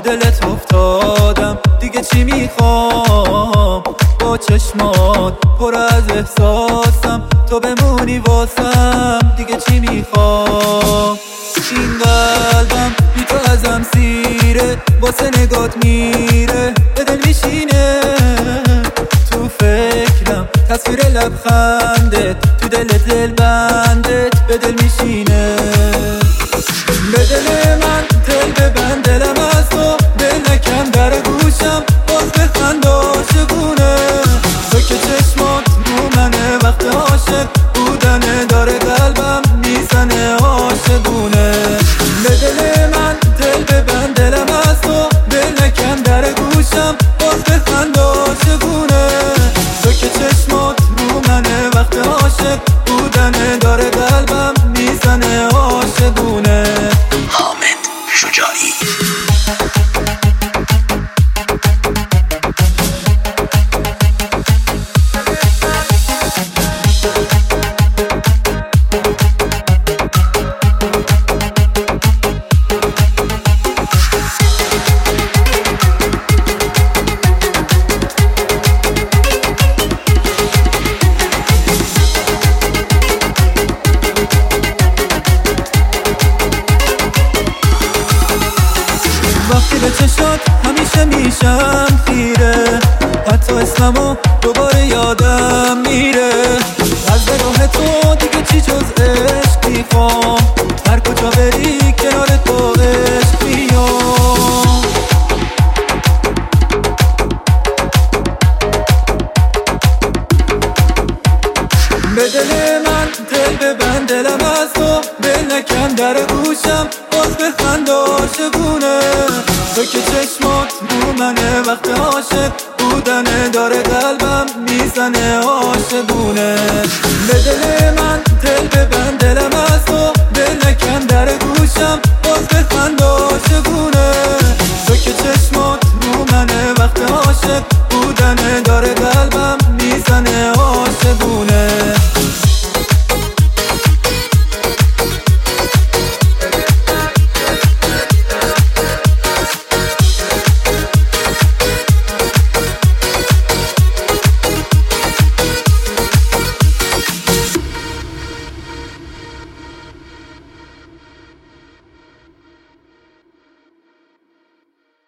دلت افتادم دیگه چی میخوام، با چشمات پر از احساسم، تو بمونی واسم دیگه چی میخوام. این قلبم بی تو ازم سیره، واسه نگات میره به دل میشینه، تو فکرم تصویر لبخندت، تو دل بندت به دل میشینه. به دل من دل ببند، دلم از تو دل نکن در گوشم، باز بخند عاشقونه، تو که چشمات رو منه، وقت عاشق بودنه داره قلبم میزنه عاشقونه. به دل من دل ببند، دلم از تو دل نکن در گوشم، باز بخند عاشقونه، تو که چشمات رو منه، وقت عاشق بودنه داره قلبم میزنه عاشقونه. حامد شجاعی. وقتی به چشات همیشه میشم خیره، حتی اسممو دوباره یادم میره، از نگاه تو دیگه چی جز عشق میخوام، هر کجا بری کنار تو عشق میام. به دل من دل ببند، دلم از تو دل نکن در گوشم، باز بخند عاشقونه، تو که چشمات رو منه، وقت عاشق بودنه داره قلبم میزنه عاشقونه. به دل من دل ببند، دلم